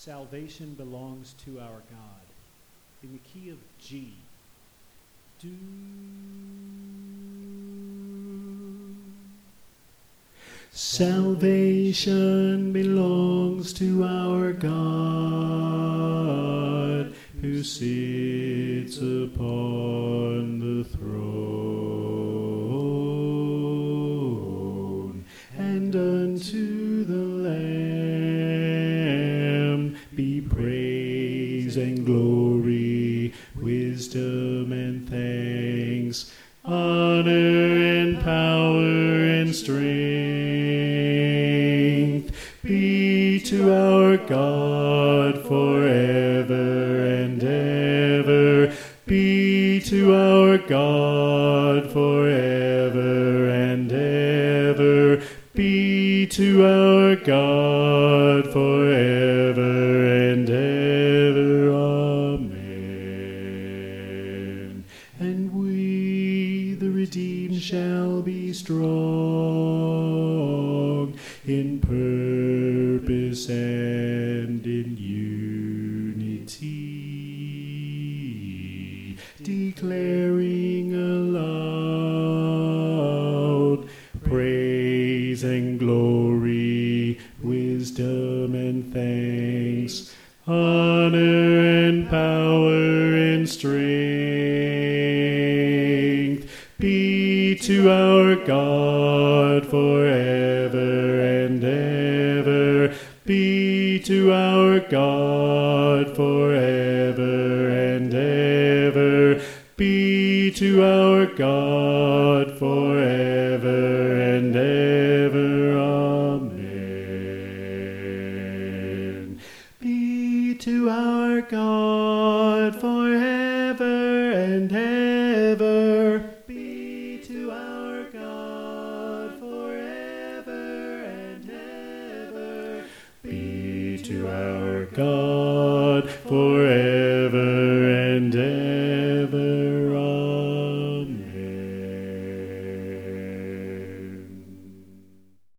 Salvation belongs to our God. In the key of G. Do. Salvation belongs to our God, who sits upon the throne, and unto the Lamb be praise and glory, wisdom and thanks, honor and power and strength be to our God forever and ever. Be to our God forever and ever. Be to our God forever and ever. Amen. And we, the redeemed, shall be strong in purpose and in unity, declaring aloud praise and glory, wisdom and thanks, honor and power and strength be to our God forever and ever. Be to our God forever and ever. Be to our God forever and ever. Amen. Be to our God forever and ever. Be to our God forever and ever. Be to our God forever and ever.